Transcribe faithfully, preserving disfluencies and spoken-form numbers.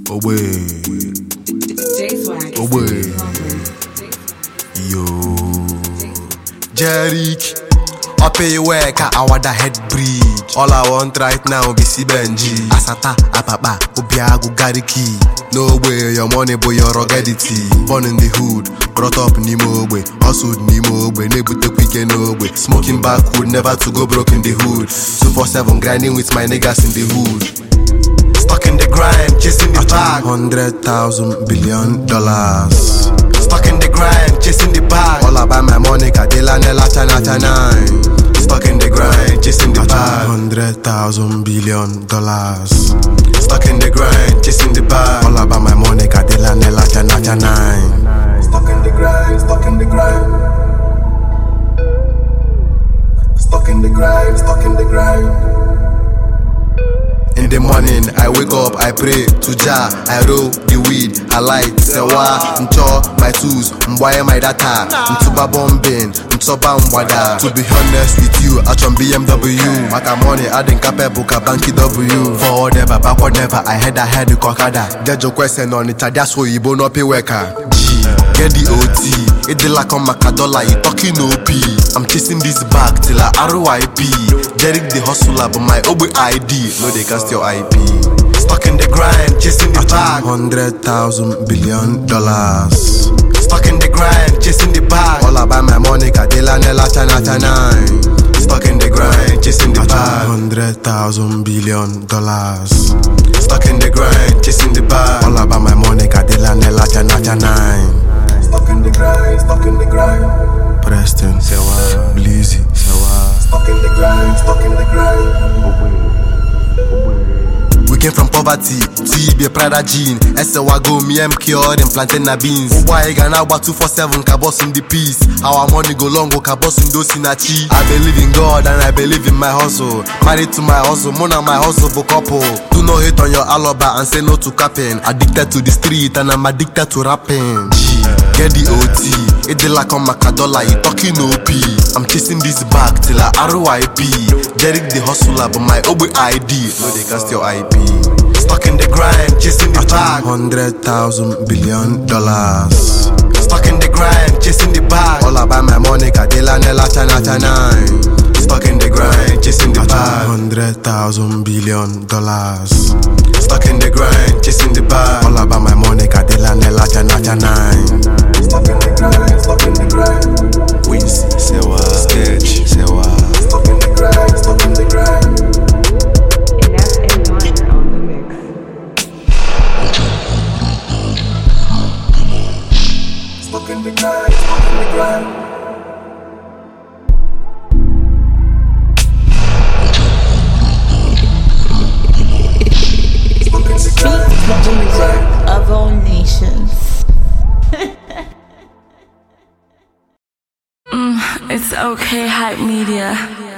Away. Away. Yo. Jerick. I pay work I want the head bridge. All I want right now be C Benji. Asata, Apapa, Obiago, Gariki. No way, your money boy, your ruggedity. Born in the hood, brought up Nimo way. Hustled Nimo way, neighbor take weekend way. Smoking backwood, never to go broke in the hood. two four seven grinding with my niggas in the hood. Stuck in the grind, chasing the bag. Hundred thousand billion dollars. Stuck in the grind, chasing the bag. All about my money, Kadela Nella Chana nine. Stuck in the grind, chasing the bag. Hundred thousand billion dollars. Stuck in the grind, chasing the bag. All about my money, Kadela Nella Chana nine. Stuck in the grind, stuck in the grind. Stuck in the grind, stuck in the grind. In the morning, I wake up, I pray to Jah. I roll the weed, I light, sewa, ncho, my tools, mwaya my data, ntuba bombing, ntoba mwada. To be honest with you, I from B M W. Maka money, I didn't capable, ka banky W. Forward never, backward never, I had I had the kokada. Get your question on it, that's why you no pay worker. Get the O T, it de like on Macadola, you talking O P. I'm chasing this bag till I R Y P. Jerick the hustler, but my O B I D, no they cast your I P. Stuck in the grind, chasing the bag. Hundred thousand billion dollars. Stuck in the grind, chasing the bag. All about my money, Kadela Nella Chana nine. Stuck in the grind, chasing the bag. Hundred thousand billion dollars. Stuck in the grind, chasing the bag. All about my money, Kadela Nella Chana nine. Stuck in the grind, stuck in the grind. Preston, Sewa, Blizzy, Sewa. Stuck in the grind, stuck in the grind. We came from poverty, to be a Prada jean. Esewa go, me am cured and plantain na beans. Why Ghana wa two four seven ka boss in the peace. Our money go long, go ka boss in those in a chi. I believe in God and I believe in my hustle. Married to my hustle, mona my hustle for couple. Do not hate on your alibi and say no to capping. Addicted to the street and I'm addicted to rapping. Get the O T, it de like on Macadola, you talking O P. I'm chasing this bag till I R Y P. Jerick the hustler, but my O B I D, no they cast your I P. Stuck in the grind, chasing the bag. Hundred thousand billion dollars. Stuck in the grind, chasing the bag. All about my money, Kadela Nella Chana nine. Stuck in the grind, chasing the bag. Hundred thousand billion dollars. Stuck in the grind, chasing the bag. All about my money, Kadela Nella Chana nine. Stuck in the grind, stuck in the grind. Wincy, Sewa, Sketch, Sewa. Stuck in the grind, stuck in the grind. And that's Empire on the mix. Stuck in the grind, stuck in the grind. The music of all nations. mm, it's okay, hype media.